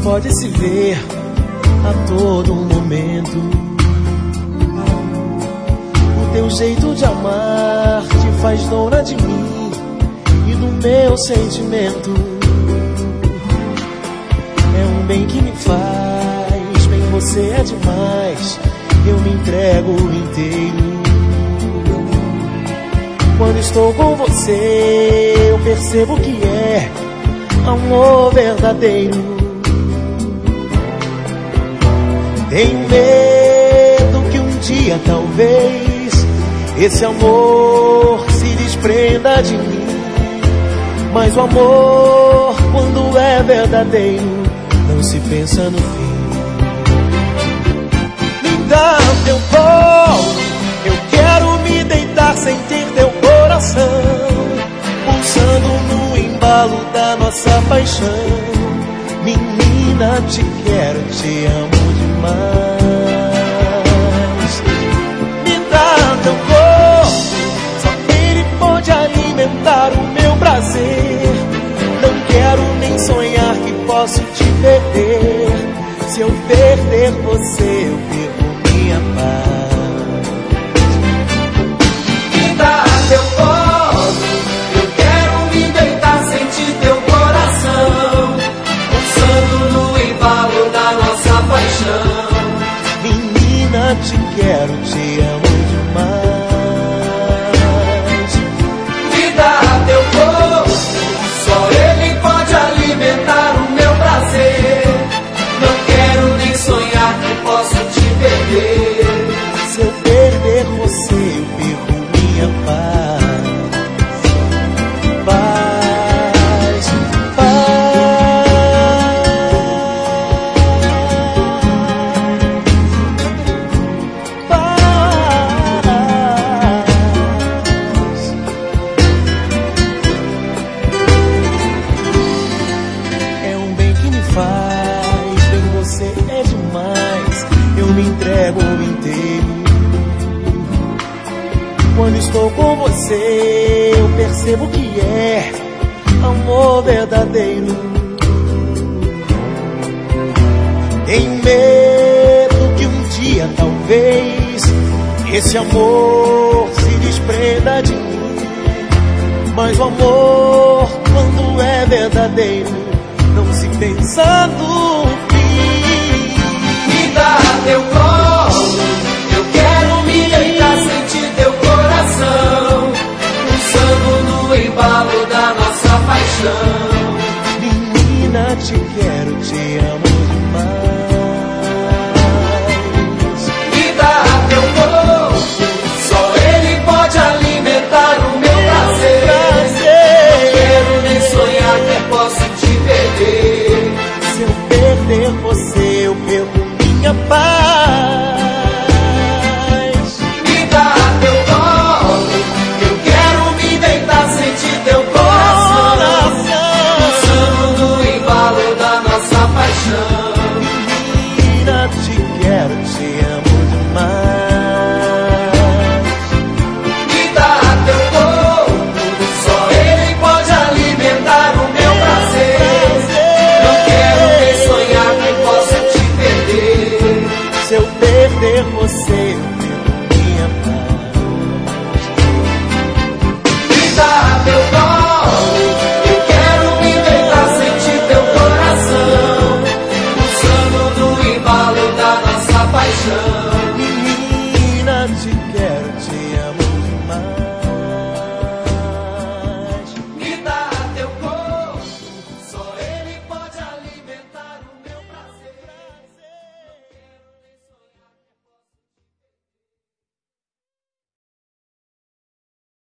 pode se ver a todo momento. O teu jeito de amar te faz dona de mim e do meu sentimento. É um bem que me faz bem, você é demais, eu me entrego inteiro. Quando estou com você, eu percebo que é amor verdadeiro. Tenho medo que um dia talvez esse amor se desprenda de mim, mas o amor, quando é verdadeiro, não se pensa no fim. Me dá teu colo, eu quero me deitar, sentir teu coração pulsando no embalo da nossa paixão. Menina, te quero, te amo demais. Me dá teu corpo, só ele pode alimentar o meu prazer. Não quero nem sonhar que posso te perder. Se eu perder você, eu perco minha paz. Me dá teu corpo, eu quero me deitar, sentir teu coração pulsando no embalo da nossa paixão. Menina, te quero, te amo demais. Me dá teu corpo, só ele pode alimentar o meu prazer. Não quero nem sonhar que posso te perder. Se eu perder você, eu perco minha paz. Paz, é um bem que me faz bem, você é demais, eu me entrego inteiro. Quando estou com você, eu percebo que é amor verdadeiro. Tenho medo que um dia talvez esse amor se desprenda de mim, mas o amor, quando é verdadeiro, não se pensa no fim. Me dá teu colo, eu quero me deitar, sentir teu coração pulsando no embalo da nossa paixão. Menina, te quero, te amo demais. Me dá teu corpo, só ele pode alimentar o meu prazer. Não quero nem sonhar que posso te perder. Se eu perder você, eu perco minha paz. Me dá teu colo, eu quero me deitar, sentir teu coração pulsando no embalo da nossa paixão. Menina, te quero, te amo demais. Me dá teu corpo, só ele pode alimentar o meu prazer. Não quero nem sonhar que posso te perder. Se eu perder você, eu perco minha paz. Me dá teu corpo,